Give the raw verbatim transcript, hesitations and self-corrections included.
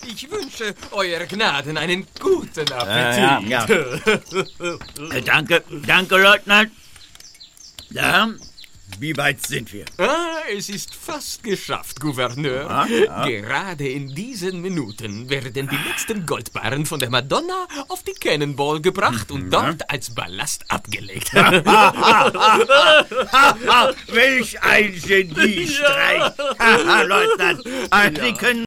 Ich wünsche Euer Gnaden einen guten Ja, Appetit. ja, Äh, danke, danke, Leutnant. Ja, wie weit sind wir? Ah, es ist fast geschafft, Gouverneur. Ja, ja. Gerade in diesen Minuten werden die letzten Goldbarren von der Madonna auf die Cannonball gebracht und dort als Ballast abgelegt. Welch ein Geniestreich. Haha, Leutnant. Ah, Sie können